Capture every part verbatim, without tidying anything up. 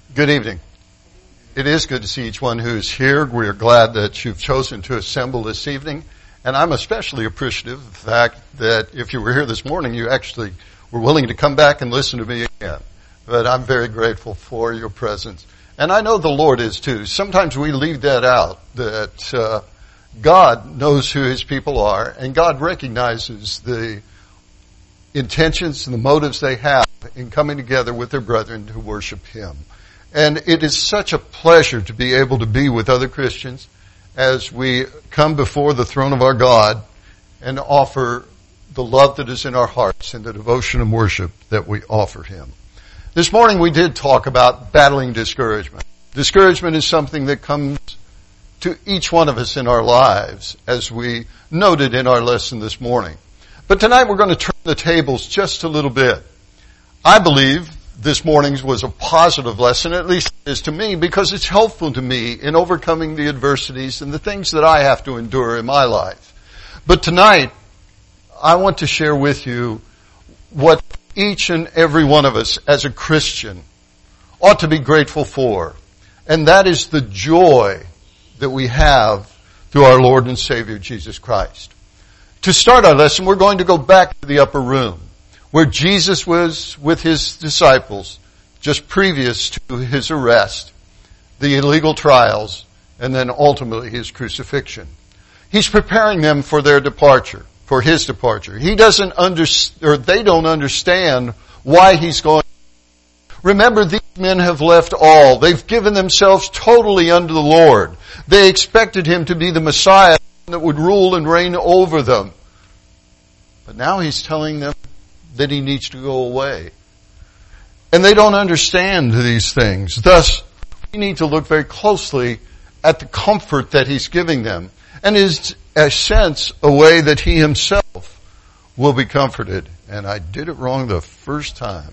Good evening. It is good to see each one who is here. We are glad that you've chosen to assemble this evening. And I'm especially appreciative of the fact that if you were here this morning, you actually were willing to come back and listen to me again. But I'm very grateful for your presence. And I know the Lord is too. Sometimes we leave that out, that uh, God knows who His people are, and God recognizes the intentions and the motives they have in coming together with their brethren to worship Him. And it is such a pleasure to be able to be with other Christians as we come before the throne of our God and offer the love that is in our hearts and the devotion and worship that we offer Him. This morning we did talk about battling discouragement. Discouragement is something that comes to each one of us in our lives, as we noted in our lesson this morning. But tonight we're going to turn the tables just a little bit. I believe this morning's was a positive lesson, at least it is to me, because it's helpful to me in overcoming the adversities and the things that I have to endure in my life. But tonight, I want to share with you what each and every one of us as a Christian ought to be grateful for. And that is the joy that we have through our Lord and Savior Jesus Christ. To start our lesson, we're going to go back to the upper room, where Jesus was with His disciples just previous to His arrest, the illegal trials, and then ultimately His crucifixion. He's preparing them for their departure, for His departure. He doesn't understand, or they don't understand why He's going. Remember, these men have left all. They've given themselves totally unto the Lord. They expected Him to be the Messiah that would rule and reign over them. But now He's telling them that He needs to go away. And they don't understand these things. Thus, we need to look very closely at the comfort that He's giving them. And is a sense, a way that He Himself will be comforted. And I did it wrong the first time.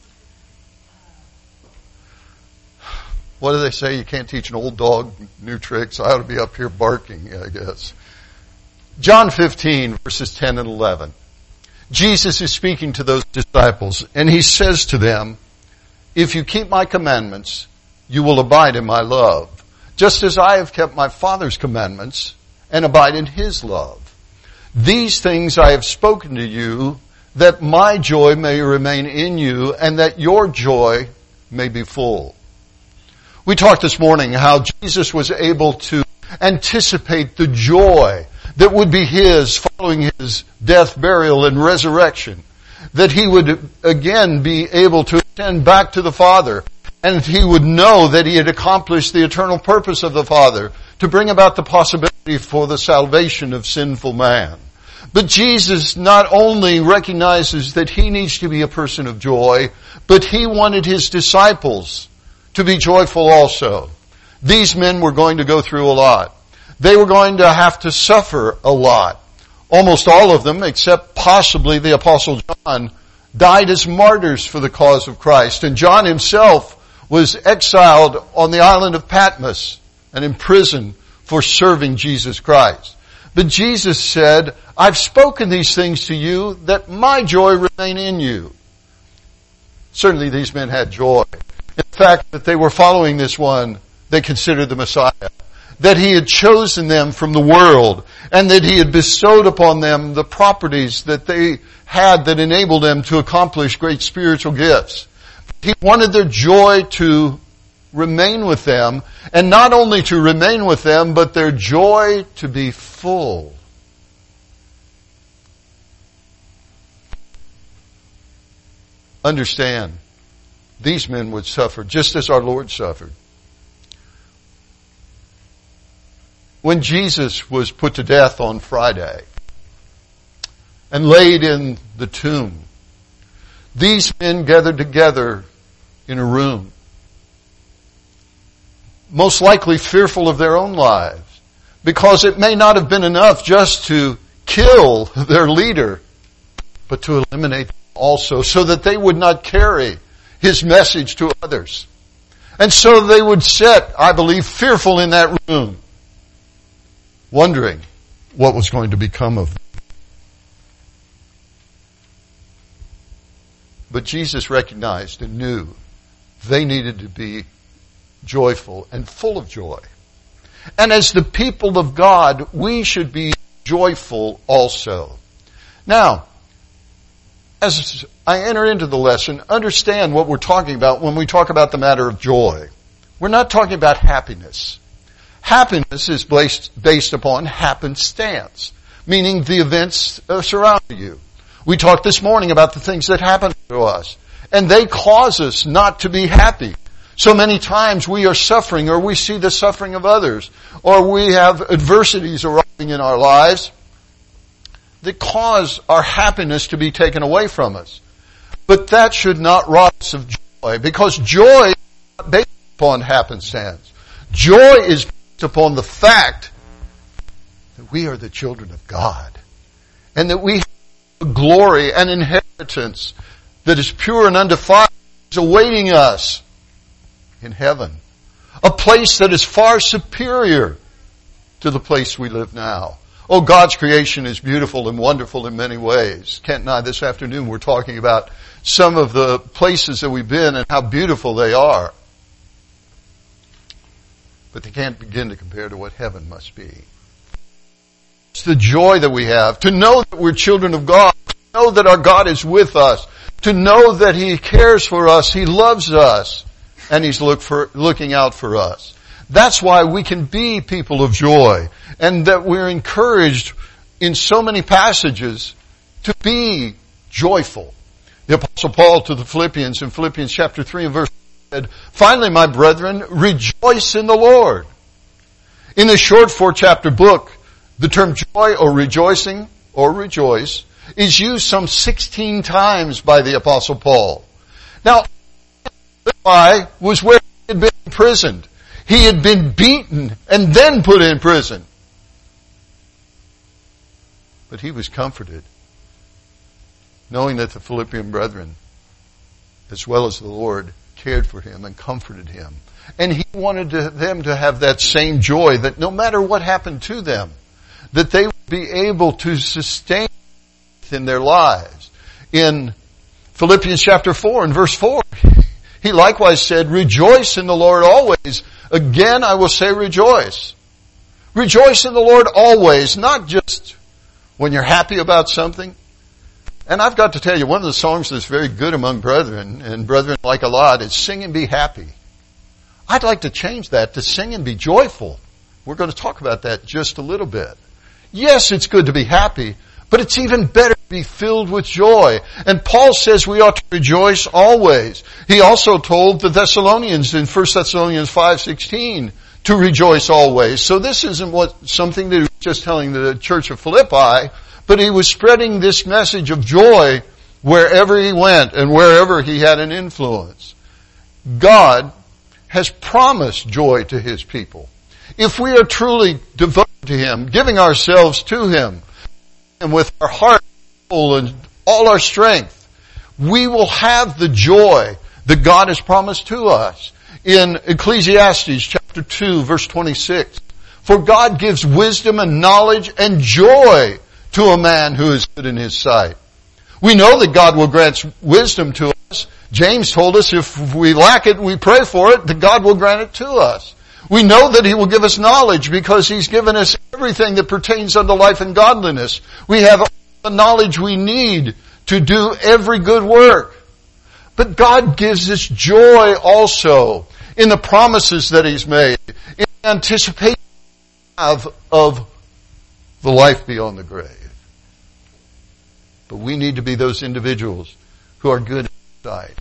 What do they say? You can't teach an old dog new tricks. I ought to be up here barking, I guess. John fifteen, verses ten and eleven. Jesus is speaking to those disciples, and He says to them, "If you keep my commandments, you will abide in my love, just as I have kept my Father's commandments and abide in His love. These things I have spoken to you, that my joy may remain in you, and that your joy may be full." We talked this morning how Jesus was able to anticipate the joy that would be His following His death, burial, and resurrection. That He would again be able to ascend back to the Father, and He would know that He had accomplished the eternal purpose of the Father to bring about the possibility for the salvation of sinful man. But Jesus not only recognizes that He needs to be a person of joy, but He wanted His disciples to be joyful also. These men were going to go through a lot. They were going to have to suffer a lot. Almost all of them, except possibly the Apostle John, died as martyrs for the cause of Christ. And John himself was exiled on the island of Patmos and imprisoned for serving Jesus Christ. But Jesus said, "I've spoken these things to you that my joy remain in you." Certainly these men had joy. In fact, that they were following this one they considered the Messiah. That He had chosen them from the world, and that He had bestowed upon them the properties that they had that enabled them to accomplish great spiritual gifts. He wanted their joy to remain with them, and not only to remain with them, but their joy to be full. Understand, these men would suffer just as our Lord suffered. When Jesus was put to death on Friday and laid in the tomb, these men gathered together in a room, most likely fearful of their own lives, because it may not have been enough just to kill their leader, but to eliminate them also, so that they would not carry His message to others. And so they would sit, I believe, fearful in that room, wondering what was going to become of them. But Jesus recognized and knew they needed to be joyful and full of joy. And as the people of God, we should be joyful also. Now, as I enter into the lesson, understand what we're talking about when we talk about the matter of joy. We're not talking about happiness. Happiness is based, based upon happenstance, meaning the events surrounding you. We talked this morning about the things that happen to us, and they cause us not to be happy. So many times we are suffering, or we see the suffering of others, or we have adversities arising in our lives that cause our happiness to be taken away from us. But that should not rob us of joy, because joy is not based upon happenstance. Joy is based upon the fact that we are the children of God, and that we have a glory and inheritance that is pure and undefiled, is awaiting us in heaven. A place that is far superior to the place we live now. Oh, God's creation is beautiful and wonderful in many ways. Kent and I this afternoon were talking about some of the places that we've been and how beautiful they are. But they can't begin to compare to what heaven must be. It's the joy that we have to know that we're children of God, to know that our God is with us, to know that He cares for us, He loves us, and He's look for, looking out for us. That's why we can be people of joy, and that we're encouraged in so many passages to be joyful. The Apostle Paul to the Philippians in Philippians chapter three and verse said, "Finally, my brethren, rejoice in the Lord." In the short four-chapter book, the term joy or rejoicing or rejoice is used some sixteen times by the Apostle Paul. Now, Philippi was where he had been imprisoned. He had been beaten and then put in prison. But he was comforted, knowing that the Philippian brethren, as well as the Lord, cared for him and comforted him. And he wanted to, them to have that same joy, that no matter what happened to them, that they would be able to sustain in their lives. In Philippians chapter four and verse four, he likewise said, "Rejoice in the Lord always. Again, I will say rejoice." Rejoice in the Lord always, not just when you're happy about something. And I've got to tell you, one of the songs that's very good among brethren, and brethren like a lot, is "Sing and Be Happy." I'd like to change that to "Sing and Be Joyful." We're going to talk about that just a little bit. Yes, it's good to be happy, but it's even better to be filled with joy. And Paul says we ought to rejoice always. He also told the Thessalonians in First Thessalonians five sixteen to rejoice always. So this isn't what something that he was just telling the church of Philippi, but he was spreading this message of joy wherever he went and wherever he had an influence. God has promised joy to His people. If we are truly devoted to Him, giving ourselves to Him, and with our heart, soul, and all our strength, we will have the joy that God has promised to us. In Ecclesiastes chapter two, verse twenty-six, "For God gives wisdom and knowledge and joy to a man who is good in His sight." We know that God will grant wisdom to us. James told us if we lack it, we pray for it, that God will grant it to us. We know that He will give us knowledge because He's given us everything that pertains unto life and godliness. We have all the knowledge we need to do every good work. But God gives us joy also in the promises that He's made, in anticipation of, of the life beyond the grave. But we need to be those individuals who are good inside.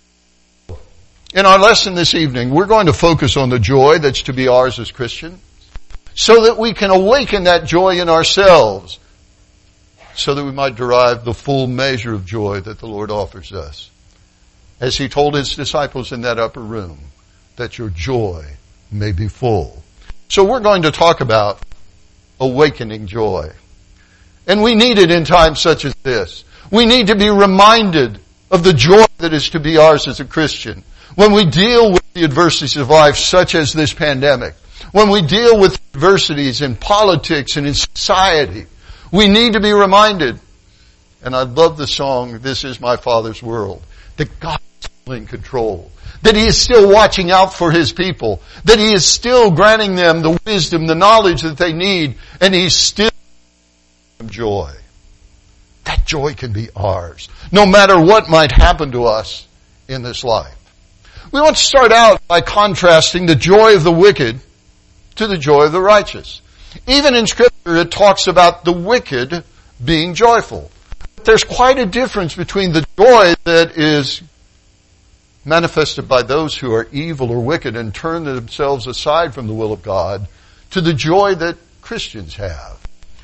In our lesson this evening, we're going to focus on the joy that's to be ours as Christians, so that we can awaken that joy in ourselves, so that we might derive the full measure of joy that the Lord offers us. As He told His disciples in that upper room, that your joy may be full. So we're going to talk about awakening joy. And we need it in times such as this. We need to be reminded of the joy that is to be ours as a Christian. When we deal with the adversities of life, such as this pandemic, when we deal with adversities in politics and in society, we need to be reminded, and I love the song, "This Is My Father's World," that God is in control, that He is still watching out for His people, that He is still granting them the wisdom, the knowledge that they need, and He's still giving them joy. That joy can be ours, no matter what might happen to us in this life. We want to start out by contrasting the joy of the wicked to the joy of the righteous. Even in Scripture, it talks about the wicked being joyful. There's quite a difference between the joy that is manifested by those who are evil or wicked and turn themselves aside from the will of God to the joy that Christians have.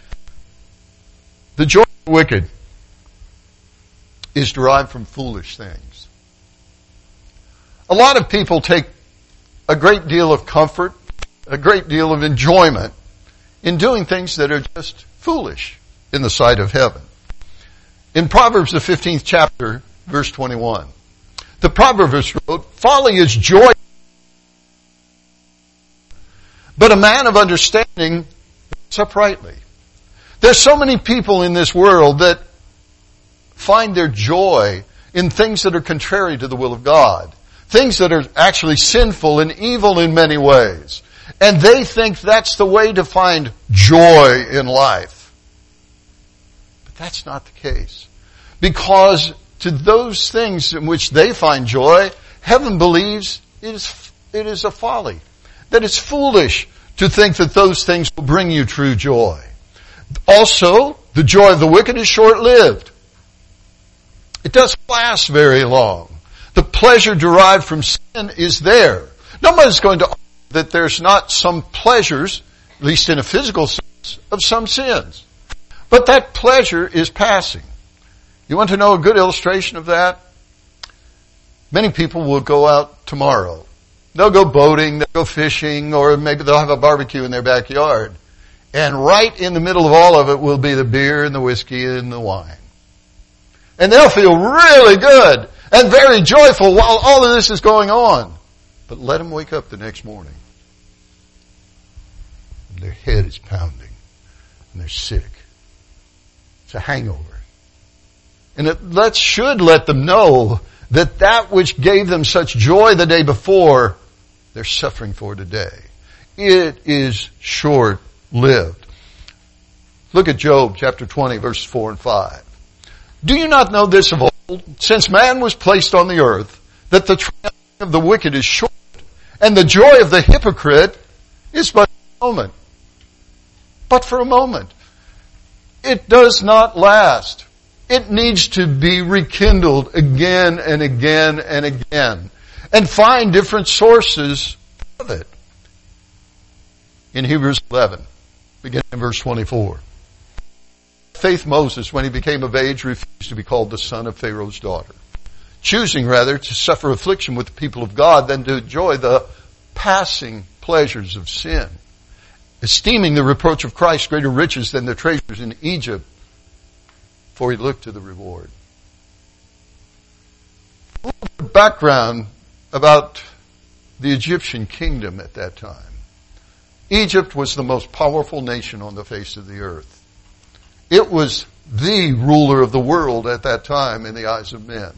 The joy of the wicked is derived from foolish things. A lot of people take a great deal of comfort, a great deal of enjoyment in doing things that are just foolish in the sight of heaven. In Proverbs, the fifteenth chapter, verse twenty-one, the proverbist wrote, "Folly is joy, but a man of understanding walks uprightly." There's so many people in this world that find their joy in things that are contrary to the will of God, things that are actually sinful and evil in many ways. And they think that's the way to find joy in life. But that's not the case. Because to those things in which they find joy, heaven believes it is, it is a folly. That it's foolish to think that those things will bring you true joy. Also, the joy of the wicked is short-lived. It doesn't last very long. The pleasure derived from sin is there. Nobody's going to argue that there's not some pleasures, at least in a physical sense, of some sins. But that pleasure is passing. You want to know a good illustration of that? Many people will go out tomorrow. They'll go boating, they'll go fishing, or maybe they'll have a barbecue in their backyard. And right in the middle of all of it will be the beer and the whiskey and the wine. And they'll feel really good and very joyful while all of this is going on. But let them wake up the next morning. And their head is pounding. And they're sick. It's a hangover. And it let, should let them know that that which gave them such joy the day before, they're suffering for today. It is short-lived. Look at Job chapter twenty, verses four and five. "Do you not know this of old, since man was placed on the earth, that the triumph of the wicked is short, and the joy of the hypocrite is but a moment?" But for a moment. It does not last. It needs to be rekindled again and again and again, and find different sources of it. In Hebrews eleven, beginning in verse twenty-four. Faith Moses, when he became of age, refused to be called the son of Pharaoh's daughter, choosing rather to suffer affliction with the people of God than to enjoy the passing pleasures of sin, esteeming the reproach of Christ greater riches than the treasures in Egypt, for he looked to the reward. A little bit of background about the Egyptian kingdom at that time. Egypt was the most powerful nation on the face of the earth. It was the ruler of the world at that time in the eyes of men.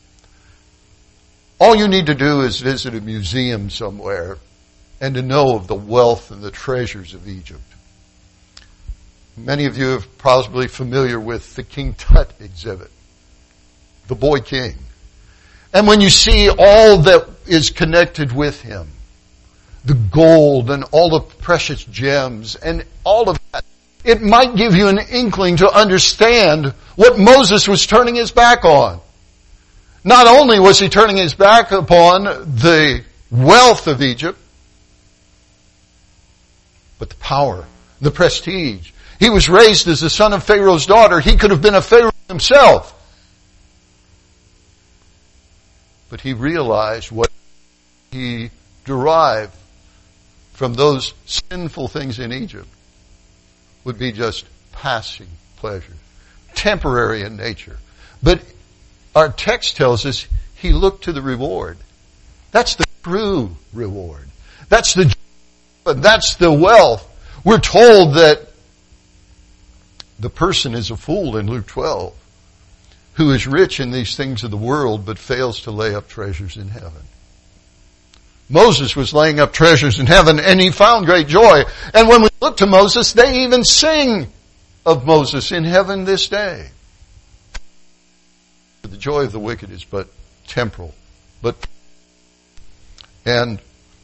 All you need to do is visit a museum somewhere and to know of the wealth and the treasures of Egypt. Many of you are probably familiar with the King Tut exhibit, the boy king. And when you see all that is connected with him, the gold and all the precious gems and all of that, it might give you an inkling to understand what Moses was turning his back on. Not only was he turning his back upon the wealth of Egypt, but the power, the prestige. He was raised as the son of Pharaoh's daughter. He could have been a Pharaoh himself. But he realized what he derived from those sinful things in Egypt would be just passing pleasure, temporary in nature. But our text tells us he looked to the reward. That's the true reward. That's the that's the wealth. We're told that the person is a fool in Luke twelve. who is rich in these things of the world but fails to lay up treasures in heaven. Moses was laying up treasures in heaven and he found great joy. And when we look to Moses, they even sing of Moses in heaven this day. The joy of the wicked is but temporal, but and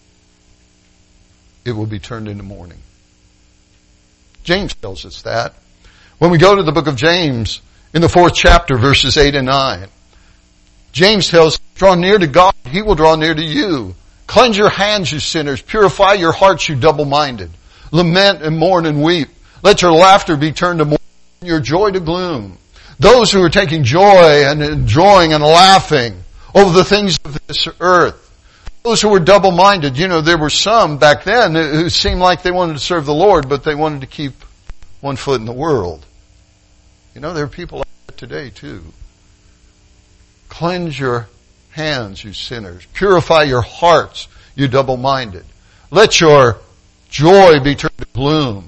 it will be turned into mourning. James tells us that. When we go to the book of James, in the fourth chapter, verses eight and nine, James tells us, draw near to God, He will draw near to you. Cleanse your hands, you sinners. Purify your hearts, you double-minded. Lament and mourn and weep. Let your laughter be turned to mourning, your joy to gloom. Those who are taking joy and enjoying and laughing over the things of this earth. Those who were double-minded. You know, there were some back then who seemed like they wanted to serve the Lord, but they wanted to keep one foot in the world. You know, there are people like that today too. Cleanse your hands, you sinners. Purify your hearts, you double-minded. Let your joy be turned to gloom.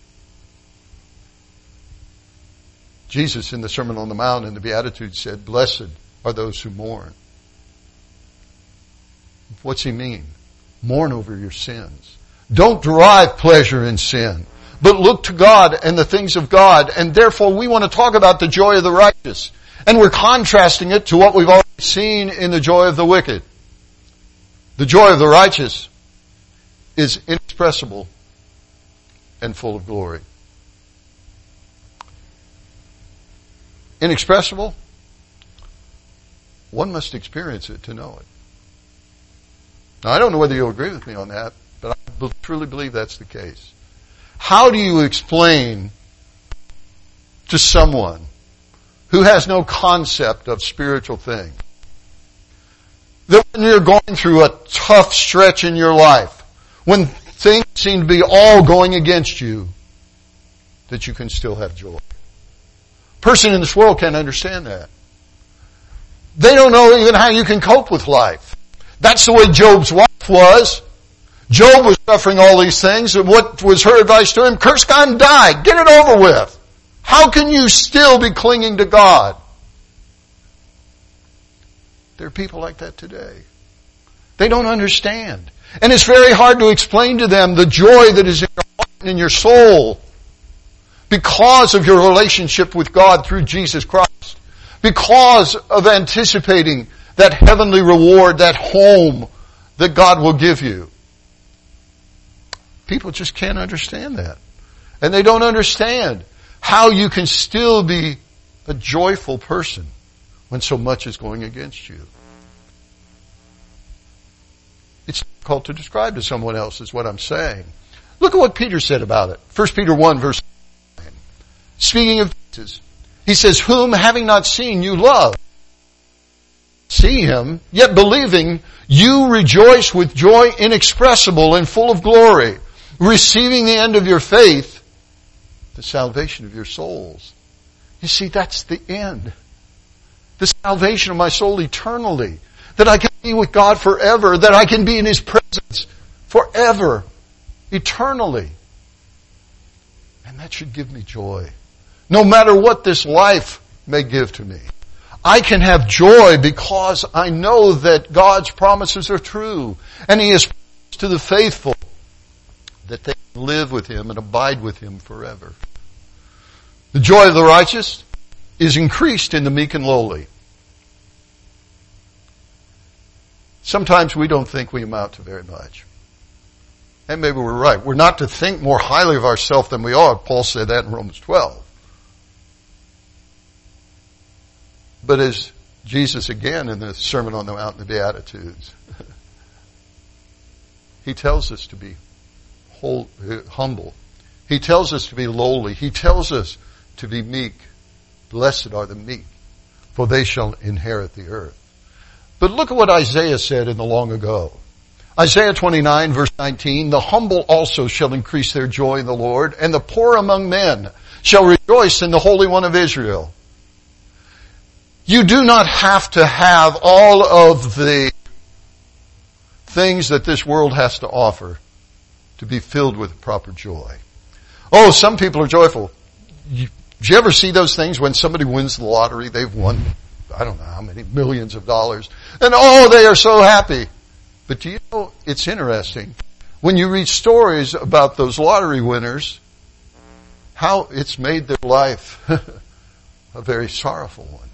Jesus in the Sermon on the Mount in the Beatitudes said, blessed are those who mourn. What's he mean? Mourn over your sins. Don't derive pleasure in sin, but look to God and the things of God. And therefore we want to talk about the joy of the righteous. And we're contrasting it to what we've already seen in the joy of the wicked. The joy of the righteous is inexpressible and full of glory. Inexpressible? One must experience it to know it. Now, I don't know whether you'll agree with me on that, but I truly believe that's the case. How do you explain to someone who has no concept of spiritual things that when you're going through a tough stretch in your life, when things seem to be all going against you, that you can still have joy? Person in this world can't understand that. They don't know even how you can cope with life. That's the way Job's wife was. Job was suffering all these things, and what was her advice to him? Curse God and die. Get it over with. How can you still be clinging to God? There are people like that today. They don't understand. And it's very hard to explain to them the joy that is in your heart and in your soul, because of your relationship with God through Jesus Christ. Because of anticipating that heavenly reward, that home that God will give you. People just can't understand that. And they don't understand how you can still be a joyful person when so much is going against you. It's difficult to describe to someone else, is what I'm saying. Look at what Peter said about it. First Peter one verse nine. Speaking of Jesus, he says, whom having not seen you love. See him, yet believing, you rejoice with joy inexpressible and full of glory, receiving the end of your faith, the salvation of your souls. You see, that's the end. The salvation of my soul eternally. That I can be with God forever. That I can be in His presence forever. Eternally. And that should give me joy. No matter what this life may give to me. I can have joy because I know that God's promises are true. And He has promised to the faithful that they can live with Him and abide with Him forever. The joy of the righteous is increased in the meek and lowly. Sometimes we don't think we amount to very much. And maybe we're right. We're not to think more highly of ourselves than we ought. Paul said that in Romans twelve. But as Jesus again in the Sermon on the Mount and the Beatitudes, He tells us to be whole, humble. He tells us to be lowly. He tells us to be meek. Blessed are the meek, for they shall inherit the earth. But look at what Isaiah said in the long ago. Isaiah twenty-nine verse nineteen, the humble also shall increase their joy in the Lord, and the poor among men shall rejoice in the Holy One of Israel. You do not have to have all of the things that this world has to offer to be filled with proper joy. Oh, some people are joyful. You, Did you ever see those things when somebody wins the lottery? They've won, I don't know how many millions of dollars. And oh, they are so happy. But do you know, it's interesting. When you read stories about those lottery winners, how it's made their life a very sorrowful one.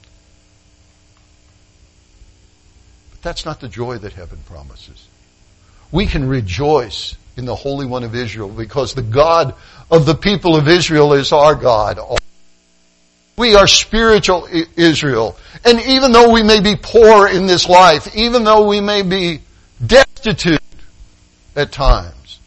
But that's not the joy that heaven promises. We can rejoice in the Holy One of Israel because the God of the people of Israel is our God. We are spiritual Israel. And even though we may be poor in this life, even though we may be destitute at times,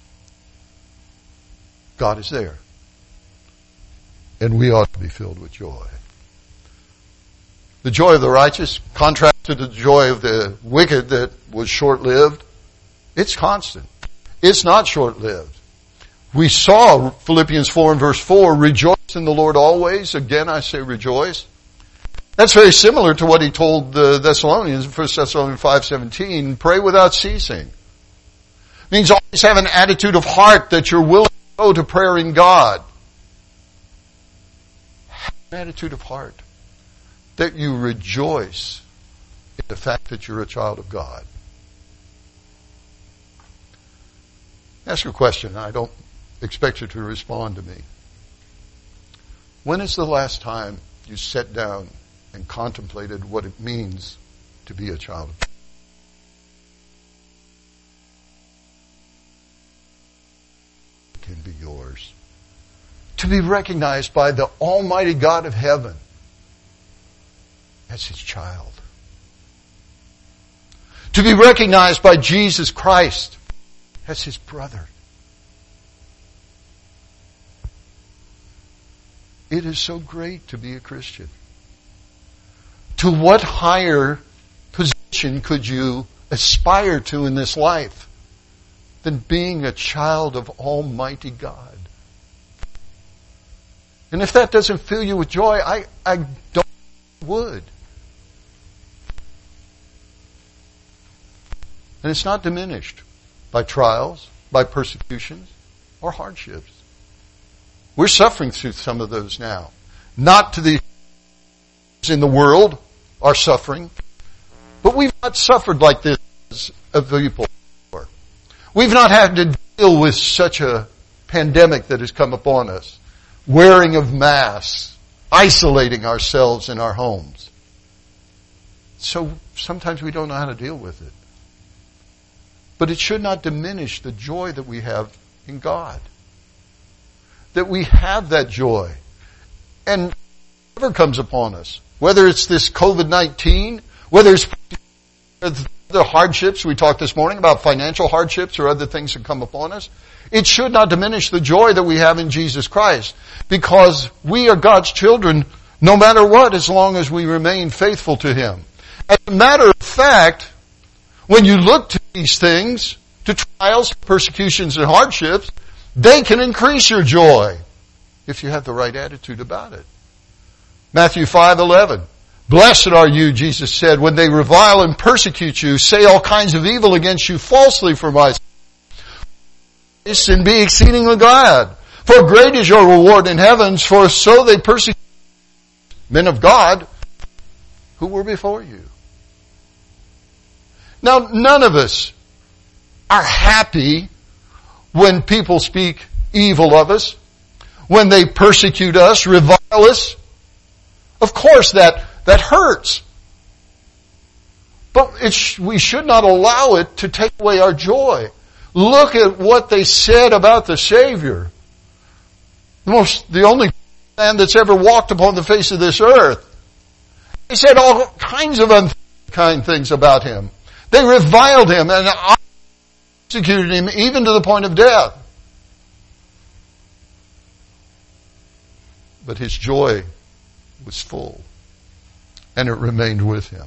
God is there. And we ought to be filled with joy. The joy of the righteous, contrasted to the joy of the wicked that was short-lived, it's constant. It's not short-lived. We saw Philippians four and verse four, rejoice in the Lord always. Again, I say rejoice. That's very similar to what he told the Thessalonians in First Thessalonians five seventeen, pray without ceasing. It means always have an attitude of heart that you're willing to go to prayer in God. Have an attitude of heart that you rejoice in the fact that you're a child of God. Ask a question. I don't expect you to respond to me. When is the last time you sat down and contemplated what it means to be a child of God? It can be yours. To be recognized by the Almighty God of heaven as His child. To be recognized by Jesus Christ as His brother. It is so great to be a Christian. To what higher position could you aspire to in this life than being a child of Almighty God? And if that doesn't fill you with joy, I, I don't think it would. And it's not diminished by trials, by persecutions, or hardships. We're suffering through some of those now. Not to the in the world are suffering, but we've not suffered like this of people before. We've not had to deal with such a pandemic that has come upon us. Wearing of masks, isolating ourselves in our homes. So sometimes we don't know how to deal with it. But it should not diminish the joy that we have in God. That we have that joy. And whatever comes upon us, whether it's this covid nineteen, whether it's the hardships, we talked this morning about financial hardships or other things that come upon us, it should not diminish the joy that we have in Jesus Christ. Because we are God's children no matter what, as long as we remain faithful to Him. As a matter of fact, when you look to these things, to trials, persecutions, and hardships, they can increase your joy if you have the right attitude about it. Matthew five eleven. Blessed are you, Jesus said, when they revile and persecute you, say all kinds of evil against you falsely for my sake, and be exceedingly glad. For great is your reward in heavens, for so they persecute men of God who were before you. Now, none of us are happy when people speak evil of us, when they persecute us, revile us. Of course, that, that hurts. But it sh- we should not allow it to take away our joy. Look at what they said about the Savior. The most, the only man that's ever walked upon the face of this earth. They said all kinds of unkind things about Him. They reviled Him and persecuted Him even to the point of death. But His joy was full, and it remained with Him.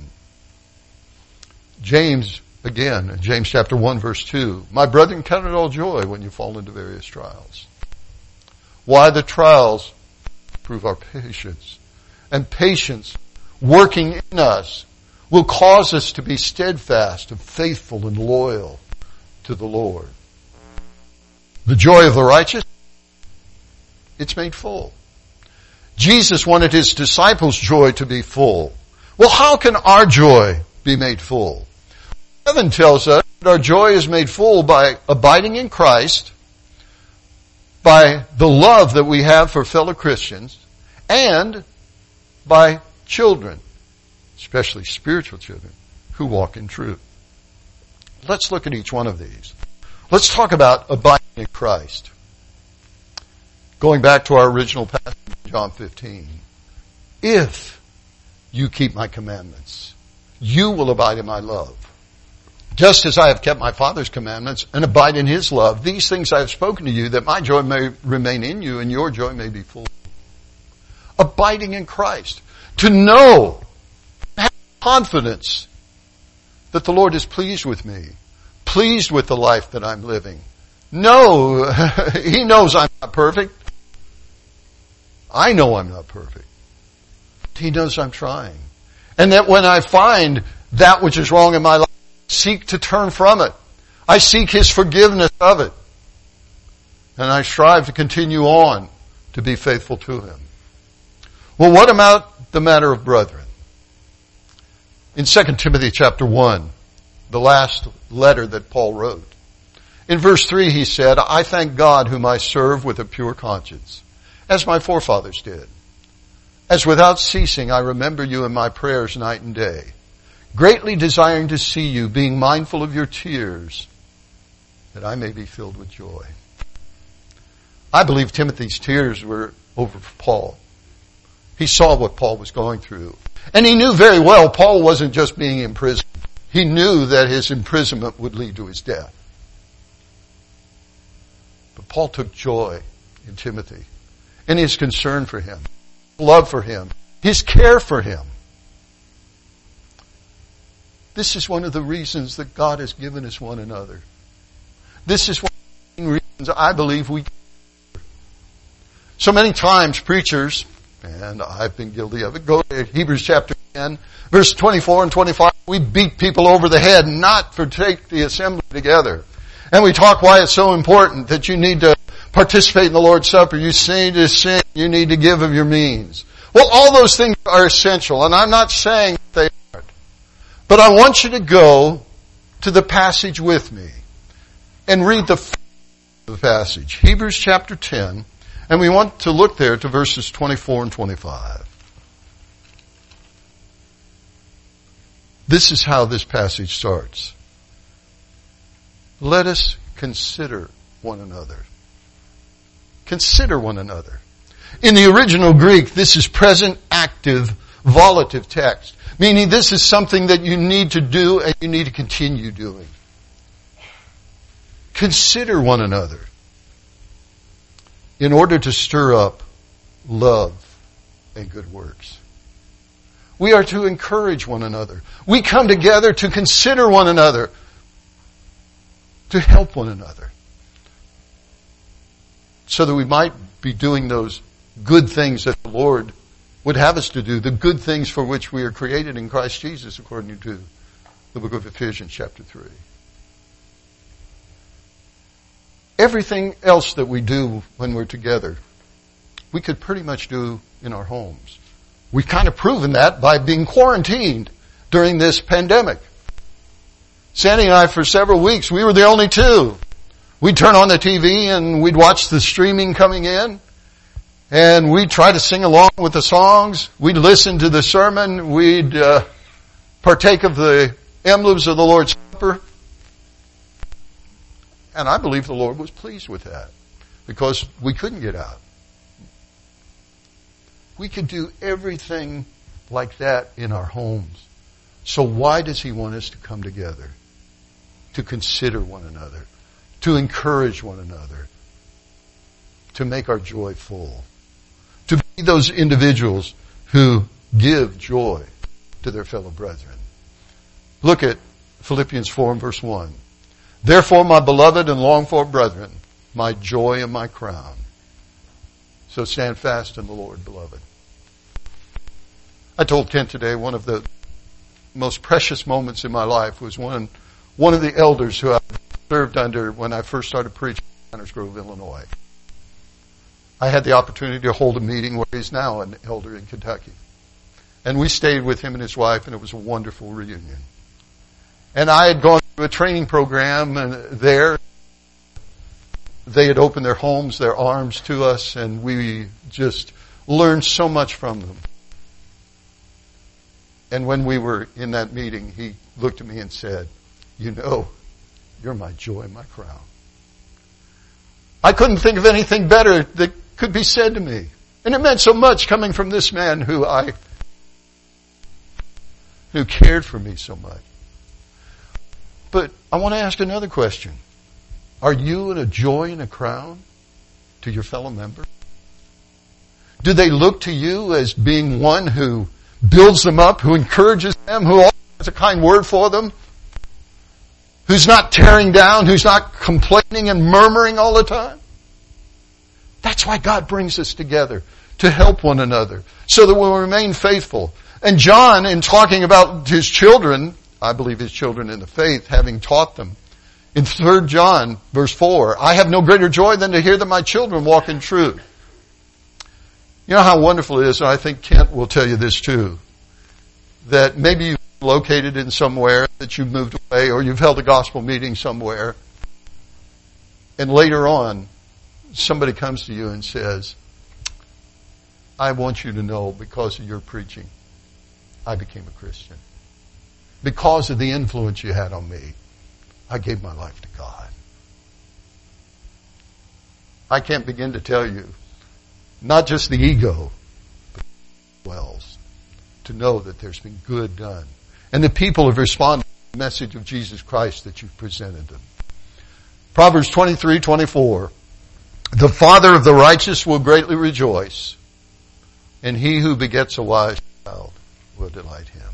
James, again, James chapter one verse two, my brethren, count it all joy when you fall into various trials. Why? The trials prove our patience. And patience, working in us, will cause us to be steadfast and faithful and loyal to the Lord. The joy of the righteous, it's made full. Jesus wanted his disciples' joy to be full. Well, how can our joy be made full? Heaven tells us that our joy is made full by abiding in Christ, by the love that we have for fellow Christians, and by children, especially spiritual children, who walk in truth. Let's look at each one of these. Let's talk about abiding in Christ. Going back to our original passage, John fifteen. If you keep my commandments, you will abide in my love. Just as I have kept my Father's commandments and abide in his love, these things I have spoken to you, that my joy may remain in you and your joy may be full. Abiding in Christ. To know, have confidence that the Lord is pleased with me, pleased with the life that I'm living. No, he knows I'm not perfect. I know I'm not perfect. He knows I'm trying. And that when I find that which is wrong in my life, I seek to turn from it. I seek his forgiveness of it. And I strive to continue on to be faithful to him. Well, what about the matter of brethren? In Second Timothy chapter one, the last letter that Paul wrote, in verse three he said, I thank God whom I serve with a pure conscience, as my forefathers did. As without ceasing I remember you in my prayers night and day, greatly desiring to see you, being mindful of your tears, that I may be filled with joy. I believe Timothy's tears were over for Paul. He saw what Paul was going through. And he knew very well Paul wasn't just being imprisoned. He knew that his imprisonment would lead to his death. But Paul took joy in Timothy, in his concern for him, love for him, his care for him. This is one of the reasons that God has given us one another. This is one of the reasons I believe we. So many times preachers, and I've been guilty of it, go to Hebrews chapter ten, verse twenty-four and twenty-five, we beat people over the head not for take the assembly together. And we talk why it's so important that you need to participate in the Lord's Supper, you need to sing, you need to give of your means. Well, all those things are essential, and I'm not saying they aren't. But I want you to go to the passage with me and read the, the passage, Hebrews chapter ten, and we want to look there to verses twenty-four and twenty-five. This is how this passage starts. Let us consider one another. Consider one another. In the original Greek, this is present active volitive text, meaning this is something that you need to do and you need to continue doing. Consider one another in order to stir up love and good works. We are to encourage one another. We come together to consider one another, to help one another, so that we might be doing those good things that the Lord would have us to do, the good things for which we are created in Christ Jesus, according to the book of Ephesians chapter three. Everything else that we do when we're together, we could pretty much do in our homes. We've kind of proven that by being quarantined during this pandemic. Sandy and I, for several weeks, we were the only two. We'd turn on the T V and we'd watch the streaming coming in, and we'd try to sing along with the songs. We'd listen to the sermon. We'd uh, partake of the emblems of the Lord's Supper. And I believe the Lord was pleased with that, because we couldn't get out. We could do everything like that in our homes. So why does He want us to come together? To consider one another, to encourage one another, to make our joy full, to be those individuals who give joy to their fellow brethren. Look at Philippians four and verse one. Therefore, my beloved and longed for brethren, my joy and my crown. So stand fast in the Lord, beloved. I told Kent today one of the most precious moments in my life was when one of the elders who I served under when I first started preaching in Downers Grove, Illinois. I had the opportunity to hold a meeting where he's now an elder in Kentucky. And we stayed with him and his wife, and it was a wonderful reunion. And I had gone through a training program there. They had opened their homes, their arms to us, and we just learned so much from them. And when we were in that meeting, he looked at me and said, "You know, you're my joy, my crown." I couldn't think of anything better that could be said to me. And it meant so much coming from this man who I, who cared for me so much. But I want to ask another question. Are you a joy and a crown to your fellow members? Do they look to you as being one who builds them up, who encourages them, who always has a kind word for them, who's not tearing down, who's not complaining and murmuring all the time? That's why God brings us together, to help one another, so that we'll remain faithful. And John, in talking about his children, I believe his children in the faith, having taught them, in Third John, verse four, "I have no greater joy than to hear that my children walk in truth." You know how wonderful it is, and I think Kent will tell you this too, that maybe you've located in somewhere, that you've moved away, or you've held a gospel meeting somewhere, and later on, somebody comes to you and says, "I want you to know, because of your preaching, I became a Christian. Because of the influence you had on me, I gave my life to God." I can't begin to tell you, not just the ego, but the wells, to know that there's been good done. And the people have responded to the message of Jesus Christ that you've presented them. Proverbs twenty-three twenty-four, "The father of the righteous will greatly rejoice, and he who begets a wise child will delight him."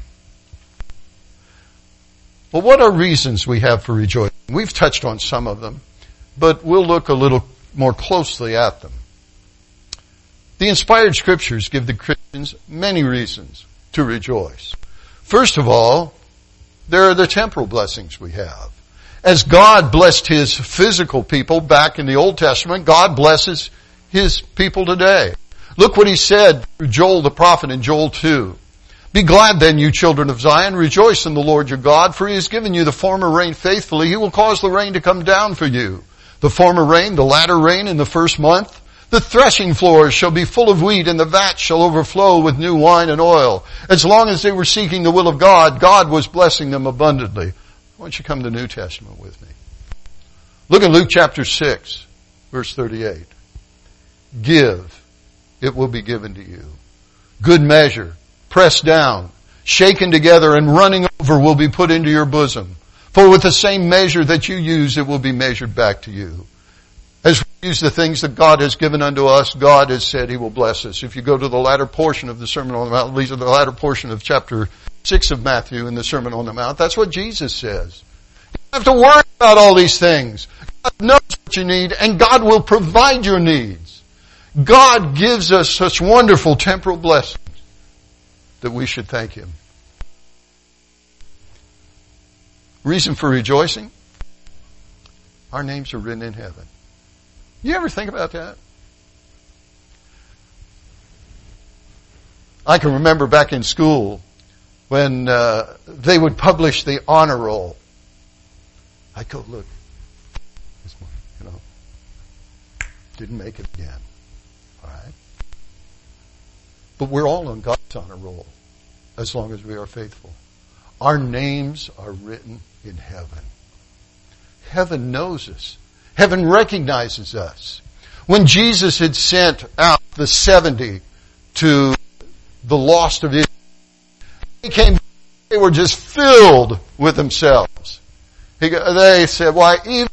Well, what are reasons we have for rejoicing? We've touched on some of them, but we'll look a little more closely at them. The inspired scriptures give the Christians many reasons to rejoice. First of all, there are the temporal blessings we have. As God blessed His physical people back in the Old Testament, God blesses His people today. Look what He said through Joel the prophet in Joel two. "Be glad then, you children of Zion, rejoice in the Lord your God, for He has given you the former rain faithfully. He will cause the rain to come down for you. The former rain, the latter rain in the first month. The threshing floors shall be full of wheat, and the vats shall overflow with new wine and oil." As long as they were seeking the will of God, God was blessing them abundantly. Why don't you come to the New Testament with me? Look at Luke chapter six, verse thirty-eight. "Give, it will be given to you. Good measure, pressed down, shaken together, and running over will be put into your bosom. For with the same measure that you use, it will be measured back to you." As we use the things that God has given unto us, God has said He will bless us. If you go to the latter portion of the Sermon on the Mount, at least the latter portion of chapter six of Matthew in the Sermon on the Mount, that's what Jesus says. You don't have to worry about all these things. God knows what you need, and God will provide your needs. God gives us such wonderful temporal blessings that we should thank Him. Reason for rejoicing? Our names are written in heaven. You ever think about that? I can remember back in school when uh, they would publish the honor roll. I'd go, look, this one, you know, didn't make it again. All right? But we're all on God's honor roll as long as we are faithful. Our names are written in heaven. Heaven knows us. Heaven recognizes us. When Jesus had sent out the seventy to the lost of Israel, they came, they were just filled with themselves. They said, "Why, even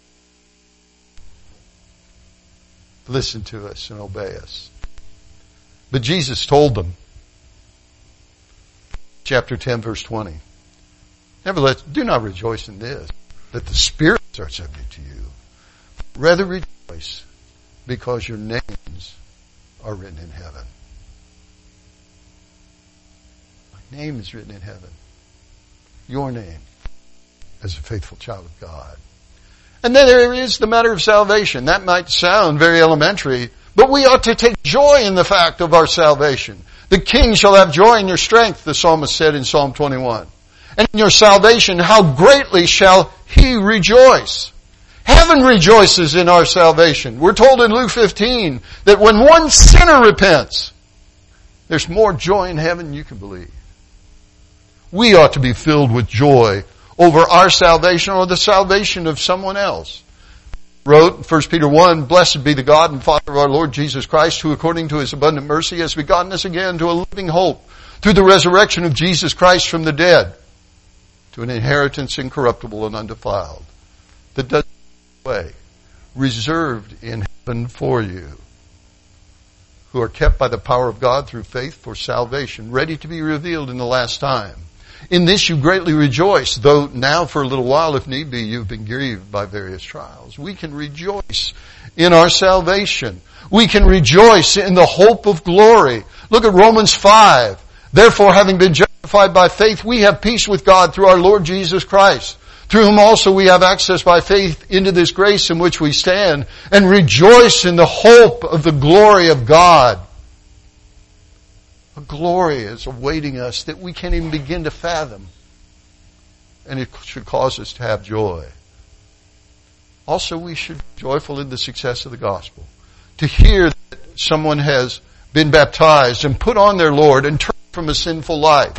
listen to us and obey us." But Jesus told them, chapter ten, verse twenty, "Nevertheless, do not rejoice in this, that the spirits are subject to you. Rather rejoice, because your names are written in heaven." My name is written in heaven. Your name as a faithful child of God. And then there is the matter of salvation. That might sound very elementary, But we ought to take joy in the fact of our salvation. The king shall have joy in your strength, the psalmist said in Psalm twenty-one. And in your salvation, how greatly shall he rejoice. Heaven rejoices in our salvation. We're told in Luke fifteen that when one sinner repents, there's more joy in heaven than you can believe. We ought to be filled with joy over our salvation or the salvation of someone else. Wrote in First Peter one, blessed be the God and Father of our Lord Jesus Christ, who according to his abundant mercy has begotten us again to a living hope through the resurrection of Jesus Christ from the dead, to an inheritance incorruptible and undefiled, that does way, reserved in heaven for you, who are kept by the power of God through faith for salvation, ready to be revealed in the last time. In this you greatly rejoice, though now for a little while, if need be, you've been grieved by various trials. We can rejoice in our salvation. We can rejoice in the hope of glory. Look at Romans five. Therefore, having been justified by faith, we have peace with God through our Lord Jesus Christ, through whom also we have access by faith into this grace in which we stand, and rejoice in the hope of the glory of God. A glory is awaiting us that we can't even begin to fathom. And it should cause us to have joy. Also, we should be joyful in the success of the gospel. To hear that someone has been baptized and put on their Lord and turned from a sinful life.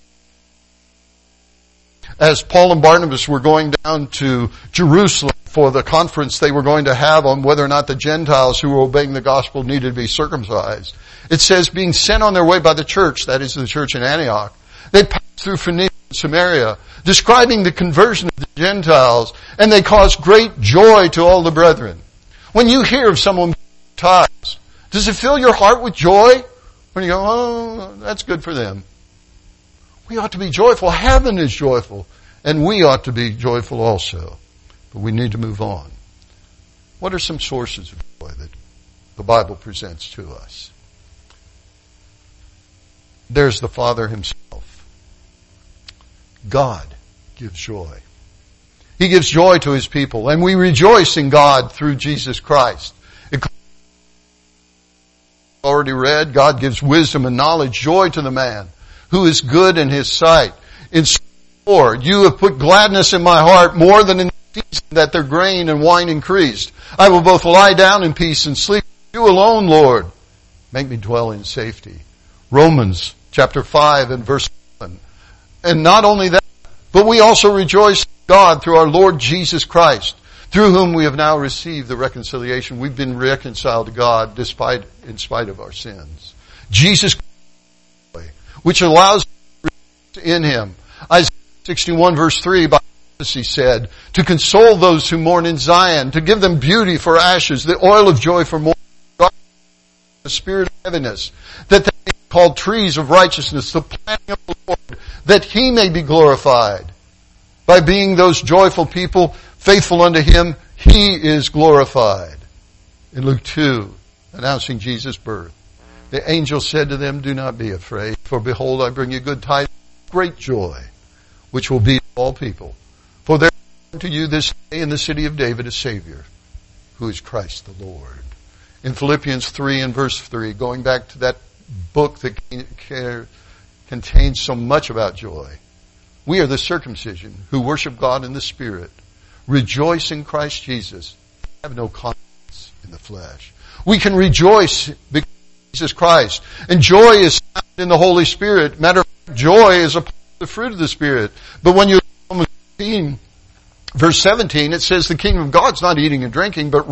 As Paul and Barnabas were going down to Jerusalem for the conference they were going to have on whether or not the Gentiles who were obeying the gospel needed to be circumcised, it says, being sent on their way by the church, that is the church in Antioch, they passed through Phoenicia and Samaria, describing the conversion of the Gentiles, and they caused great joy to all the brethren. When you hear of someone baptized, does it fill your heart with joy? When you go, oh, that's good for them. We ought to be joyful. Heaven is joyful. And we ought to be joyful also. But we need to move on. What are some sources of joy that the Bible presents to us? There's the Father himself. God gives joy. He gives joy to his people. And we rejoice in God through Jesus Christ. It already read, God gives wisdom and knowledge, joy to the man who is good in his sight. In Lord, you have put gladness in my heart more than in the season that their grain and wine increased. I will both lie down in peace and sleep. You alone, Lord, make me dwell in safety. Romans chapter five and verse seven. And not only that, but we also rejoice in God through our Lord Jesus Christ, through whom we have now received the reconciliation. We've been reconciled to God despite, in spite of our sins. Jesus Christ, which allows us in him. Isaiah sixty-one verse three by prophecy said, to console those who mourn in Zion, to give them beauty for ashes, the oil of joy for mourning, the spirit of heaviness, that they may be called trees of righteousness, the planting of the Lord, that he may be glorified. By being those joyful people, faithful unto him, he is glorified. In Luke two, announcing Jesus' birth, the angel said to them, do not be afraid, for behold, I bring you good tidings, great joy, which will be to all people. For there is born to you this day in the city of David a Savior, who is Christ the Lord. In Philippians three and verse three, going back to that book that contains so much about joy, we are the circumcision who worship God in the Spirit, rejoice in Christ Jesus, have no confidence in the flesh. We can rejoice because Jesus Christ. And joy is found in the Holy Spirit. Matter of fact, joy is a part of the fruit of the Spirit. But when you look at Romans fifteen, verse seventeen, it says the kingdom of God's not eating and drinking, but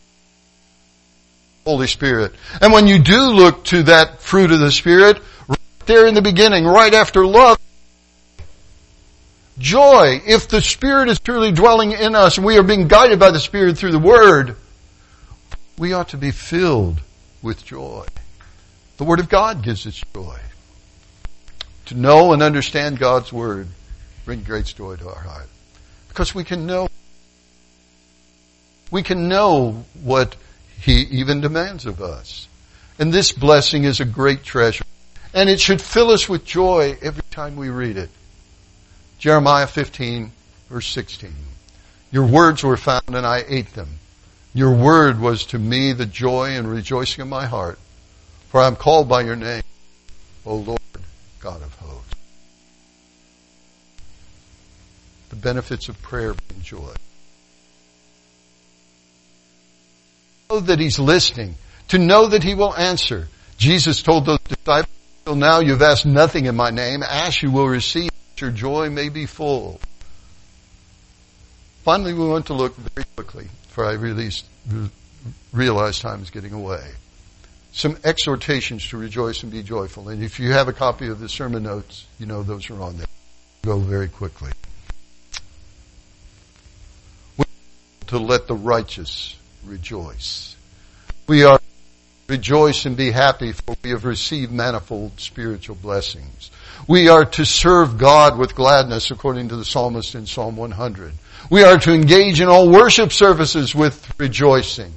Holy Spirit. And when you do look to that fruit of the Spirit, right there in the beginning, right after love, joy. If the Spirit is truly dwelling in us and we are being guided by the Spirit through the Word, we ought to be filled with joy. The Word of God gives us joy. To know and understand God's Word brings great joy to our heart. Because we can know, we can know what He even demands of us. And this blessing is a great treasure. And it should fill us with joy every time we read it. Jeremiah fifteen, verse sixteen. Your words were found and I ate them. Your word was to me the joy and rejoicing of my heart. For I am called by your name, O Lord, God of hosts. The benefits of prayer bring joy. To know that he's listening. To know that he will answer. Jesus told those disciples, "Till now you've asked nothing in my name. Ask, you will receive, that your joy may be full." Finally, we want to look very quickly, for I really realize time is getting away. Some exhortations to rejoice and be joyful. And if you have a copy of the sermon notes, you know those are on there. Go very quickly. To let the righteous rejoice. We are to rejoice and be happy, for we have received manifold spiritual blessings. We are to serve God with gladness, according to the psalmist in Psalm one hundred. We are to engage in all worship services with rejoicing.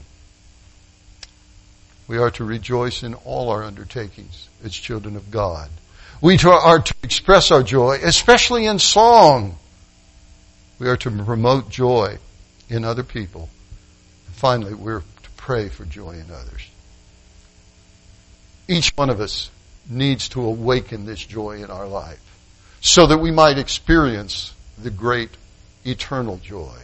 We are to rejoice in all our undertakings as children of God. We are to express our joy, especially in song. We are to promote joy in other people. And finally, we're to pray for joy in others. Each one of us needs to awaken this joy in our life so that we might experience the great eternal joy.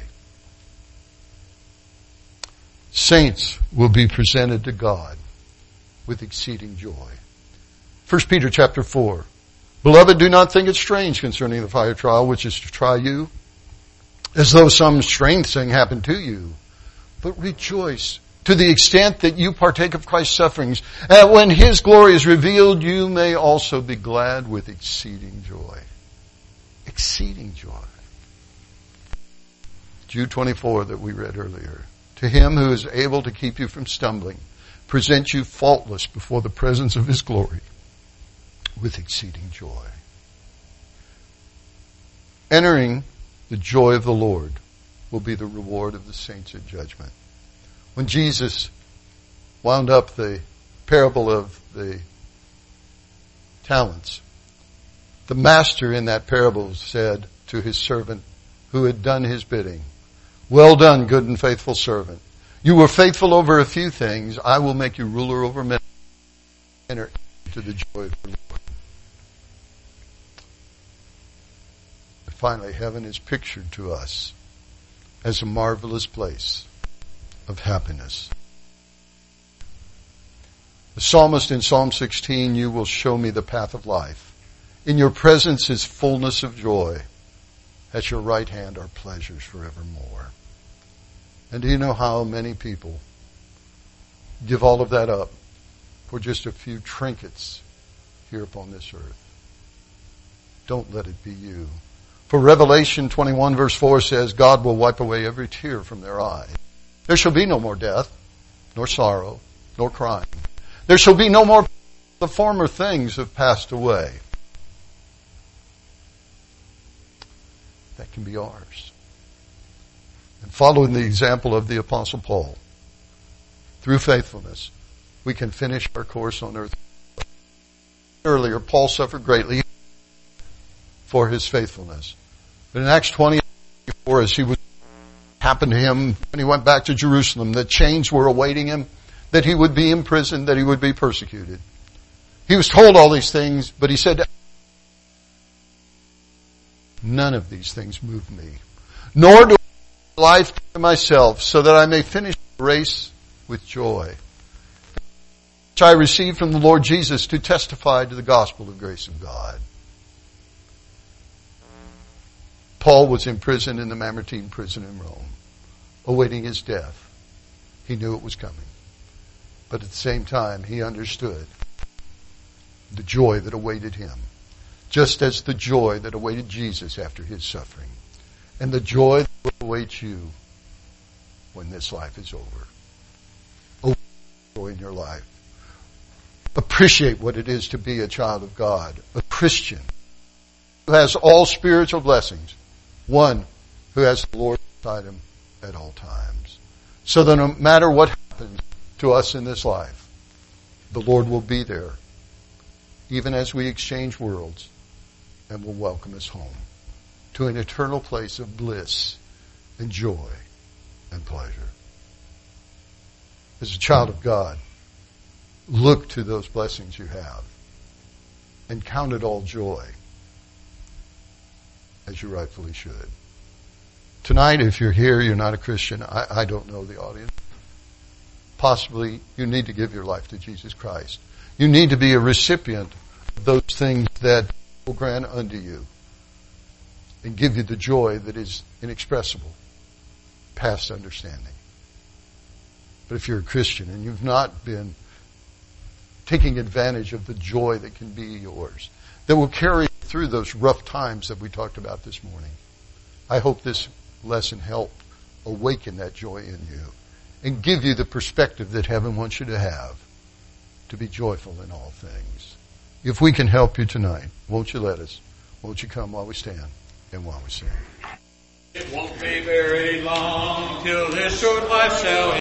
Saints will be presented to God with exceeding joy. First Peter chapter four. Beloved, do not think it strange concerning the fire trial which is to try you, as though some strange thing happened to you. But rejoice to the extent that you partake of Christ's sufferings, and when His glory is revealed, you may also be glad with exceeding joy. Exceeding joy. Jude twenty-four that we read earlier. To Him who is able to keep you from stumbling, present you faultless before the presence of His glory with exceeding joy. Entering the joy of the Lord will be the reward of the saints at judgment. When Jesus wound up the parable of the talents, the master in that parable said to his servant who had done his bidding, "Well done, good and faithful servant. You were faithful over a few things. I will make you ruler over many. Enter into the joy of the Lord." And finally, heaven is pictured to us as a marvelous place of happiness. The psalmist in Psalm sixteen, "You will show me the path of life. In your presence is fullness of joy. At your right hand are pleasures forevermore." And do you know how many people give all of that up for just a few trinkets here upon this earth? Don't let it be you. For Revelation twenty-one verse four says, God will wipe away every tear from their eyes. There shall be no more death, nor sorrow, nor crying. There shall be no more. The former things have passed away. That can be ours. And following the example of the Apostle Paul, through faithfulness, we can finish our course on earth. Earlier, Paul suffered greatly for his faithfulness. But in Acts twenty-four, as he was happened to him when he went back to Jerusalem, that chains were awaiting him, that he would be imprisoned, that he would be persecuted. He was told all these things, but he said, none of these things move me, nor do I life to myself, so that I may finish the race with joy, which I received from the Lord Jesus to testify to the gospel of grace of God. Paul was imprisoned in the Mamertine prison in Rome, awaiting his death. He knew it was coming. But at the same time, he understood the joy that awaited him, just as the joy that awaited Jesus after his suffering, and the joy that will await you when this life is over. Oh, joy in your life. Appreciate what it is to be a child of God, a Christian who has all spiritual blessings, one who has the Lord beside him at all times. So that no matter what happens to us in this life, the Lord will be there, even as we exchange worlds, and will welcome us home to an eternal place of bliss and joy and pleasure. as a child of God, look to those blessings you have and count it all joy, as you rightfully should. Tonight, if you're here, you're not a Christian, I, I don't know the audience. Possibly you need to give your life to Jesus Christ. You need to be a recipient of those things that will grant unto you and give you the joy that is inexpressible, past understanding. But if you're a Christian and you've not been taking advantage of the joy that can be yours, that will carry you through those rough times that we talked about this morning, I hope this lesson helped awaken that joy in you and give you the perspective that heaven wants you to have, to be joyful in all things. If we can help you tonight, won't you let us? Won't you come while we stand and while we sing? It won't be very long till this short life shall end.